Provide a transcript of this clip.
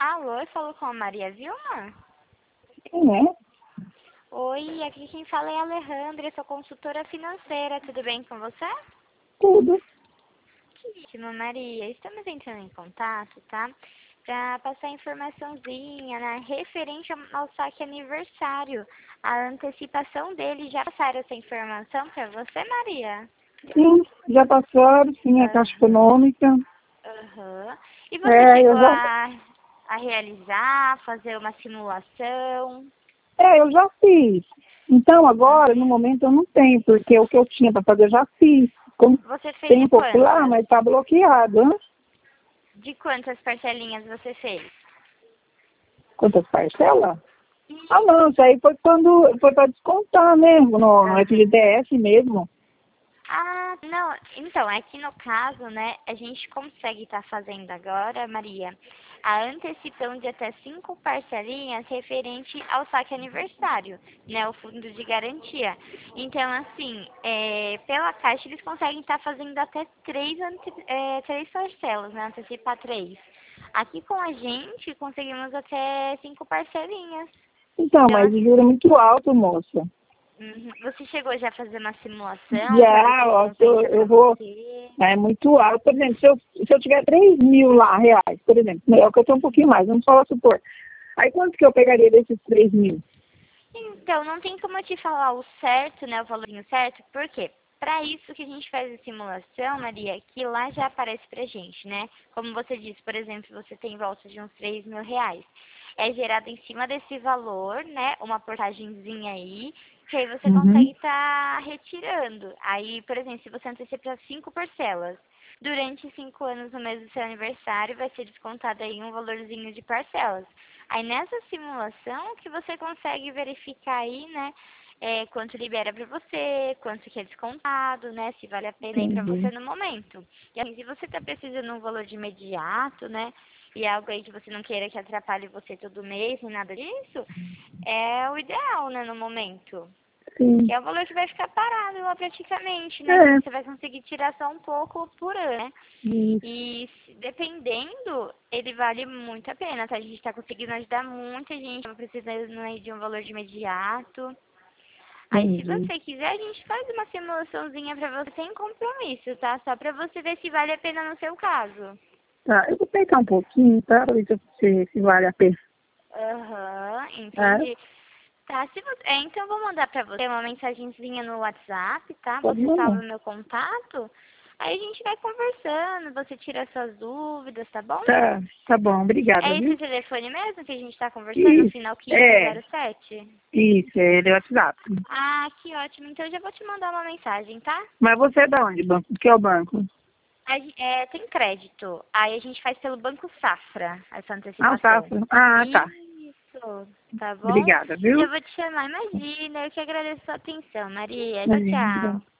Alô, eu falo com a Maria Vilma? Quem é? Oi, aqui quem fala é a Alejandra, eu sou consultora financeira, tudo bem com você? Tudo. Que ótimo, Maria. Estamos entrando em contato, tá? Para passar informaçãozinha, né, referente ao saque aniversário. A antecipação dele, já passaram essa informação para você, Maria? Sim, já passaram, sim, a Caixa Aham, Econômica. aham. E você Eu chegou já, a realizar, fazer uma simulação? eu já fiz. Então, agora, no Uhum. momento, eu não tenho, porque o que eu tinha para fazer, eu já fiz. Como Você fez tem de um pouco lá, quantas? mas está bloqueado, hein? De quantas parcelinhas você fez? Quantas parcelas? Ah, não, isso aí foi quando foi para descontar mesmo, no Aham. FGTS mesmo. Ah, não. Então, aqui no caso, né, a gente consegue estar fazendo agora, Maria, a antecipação de até 5 parcelinhas referente ao saque aniversário, né, o fundo de garantia. Então, assim, pela Caixa eles conseguem estar fazendo até três parcelas, né, antecipar três. Aqui com a gente conseguimos até 5 parcelinhas. Então, Então, mas o juro é muito alto, moça. Você chegou já a fazer uma simulação para ver Já, se ó, compensa eu para vou. você? É muito alto. Por exemplo, se eu tiver 3.000 lá, reais, por exemplo, é o que eu tenho um pouquinho mais, vamos só supor. Aí quanto que eu pegaria desses 3.000? Então, não tem como eu te falar o certo, né, o valorinho certo, por quê? Para isso que a gente faz a simulação, Maria, que lá já aparece pra gente, né? Como você disse, por exemplo, você tem em volta de uns 3.000 reais. É gerado em cima desse valor, né, uma portagenzinha aí, que aí você Uhum. consegue estar retirando. Aí, por exemplo, se você antecipa 5 parcelas, durante 5 anos no mês do seu aniversário, vai ser descontado aí um valorzinho de parcelas. Aí nessa simulação que você consegue verificar aí, né, quanto libera para você, quanto que é descontado, né, se vale a pena aí para você Entendi. no momento. E assim, se você está precisando de um valor de imediato, né, e algo aí que você não queira que atrapalhe você todo mês, nem nada disso, é o ideal, né, no momento. Que Sim. é o valor que vai ficar parado lá praticamente, né, que É. você vai conseguir tirar só um pouco por ano, né. Isso. E dependendo, ele vale muito a pena, tá? A gente tá conseguindo ajudar muita gente, não precisando aí de um valor de imediato. Aí se Entendi. você quiser, a gente faz uma simulaçãozinha pra você sem compromisso, tá? Só pra você ver se vale a pena no seu caso. Tá, eu vou pegar um pouquinho, tá? Pra ver se vale a pena. Aham, É, entendi. Tá, se você... então eu vou mandar pra você uma mensagenzinha no WhatsApp, tá? pode Você salva mandar. o meu contato. Aí a gente vai conversando, você tira suas dúvidas, tá bom? Tá bom, obrigada, É esse viu? telefone mesmo que a gente está conversando, Isso, final é, 1507? isso, é do WhatsApp. Ah, que ótimo. Então eu já vou te mandar uma mensagem, tá? Mas você é da onde, banco? Do que é o banco? Tem crédito. Aí a gente faz pelo Banco Safra, essa Ah, o antecipação. Safra. Ah, tá. Isso, tá bom? Obrigada, viu? Já vou te chamar. Imagina, eu que agradeço a sua atenção, Maria. Tchau, Imagina, tchau. obrigada.